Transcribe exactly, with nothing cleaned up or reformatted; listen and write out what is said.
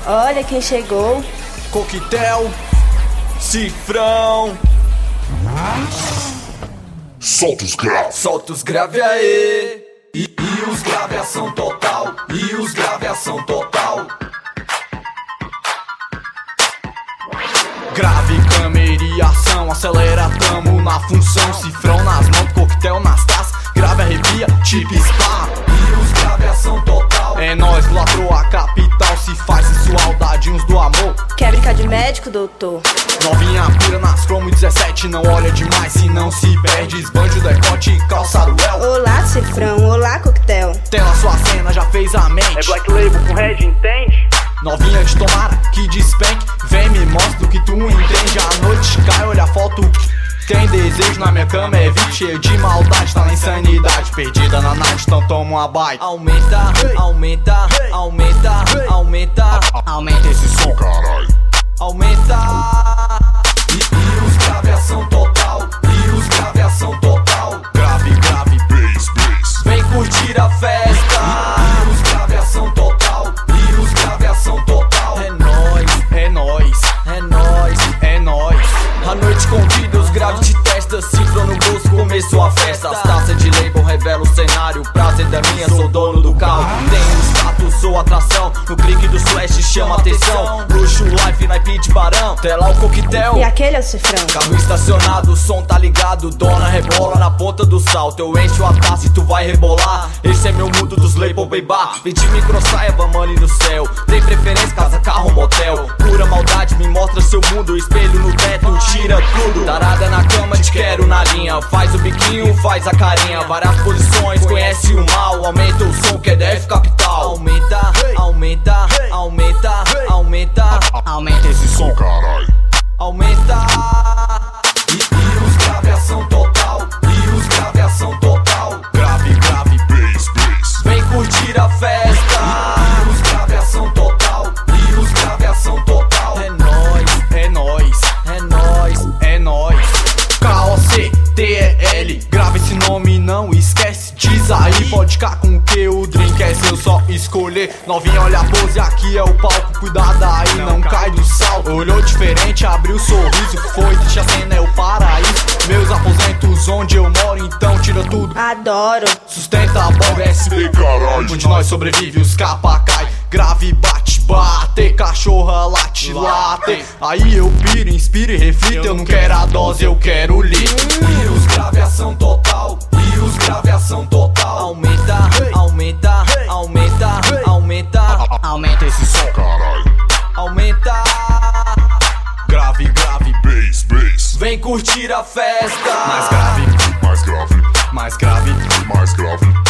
Olha quem chegou. Coquetel, Cifrão. Solta os graves. Solta os grave aí. E, e os grave ação total. E os grave ação total. Grave, câmera e ação. Acelera, tamo na função. Cifrão nas mãos, coquetel nas taças. Grave, arrepia, tipo spa. E os grave ação total. É nóis, latrou a capital. Se faz sensual, dadinhos do amor. Quer brincar de médico, doutor? Novinha pira nas cromo dezessete. Não olha demais, se não se perde. Esbande o decote e calça o El. Olá, Cifrão, olá, coquetel. Tela sua cena, já fez a mente. É Black Label com Red, entende? Novinha de tomara, que despenque. Vem, me mostra o que tu entende. A noite cai, olha a foto. Tem desejo na minha cama, é vítima cheio de maldade. Tá na insanidade, perdida na night, então toma uma bite. Aumenta, aumenta, aumenta, aumenta. Aumenta esse som, caralho. Aumenta. E, e os grave ação total. E os grave ação total. Grave, grave, bass, bass. vem curtir a festa. E, e os grave ação total. E os grave ação total. É nóis, é nóis, é nóis, é nóis. A noite convida, os graves de testa. Cifra no bolso, começou a festa. As taças de label revelam o cenário. Prazer da minha, sou dono do carro. Tenho status, sou atração. No clique do flash chama atenção. Luxo, life, naipe de barão. Tela o coquetel. E aquele é o Cifrão. Carro estacionado, o som tá ligado. Dona rebola na ponta do salto. Eu encho a taça e tu vai rebolar. Esse é meu mundo dos label, baby. Vem de micro saiba, money no céu. Tem preferência, casa, carro, motel. Pura maldade, me mostra seu mundo. Espelho no teto, tira tudo. Tarada na cama, te quero na linha. Faz o biquinho, faz a carinha. Várias posições, conhece o mal. Aumenta o som que é dez capital. Aumenta, aumenta, aumenta, aumenta. Aumenta esse som, caralho. Aumenta. E, e os grave ação total. E os grave ação total. Grave, grave, bass, bass. vem curtir a festa. E, e os grave ação total. E os grave ação total. É nóis, é nóis, é nóis, é nóis. K O C T E L. Grava esse nome, não esquece. Diz aí, pode ficar com o que o drink é seu, só escolher. Novinha, olha a pose, aqui é o palco. Cuidado aí, não cai do salto. Olhou diferente, abriu o sorriso. Foi, deixa a cena, é o paraíso. Meus aposentos onde eu moro, então tira tudo. Adoro. Sustenta a bola, S B, caralho. onde nós sobrevive, os capa cai. Grave, bate, bate, cachorra, late, late. Aí eu piro, inspiro e reflito. Eu não quero a dose, eu quero o litro. E os grave ação total. E os grave ação total. Aumenta, aumenta, aumenta, aumenta. Aumenta esse som, caralho. Aumenta. Grave, grave, bass, bass. vem curtir a festa. Mais grave, mais grave, mais grave, mais grave.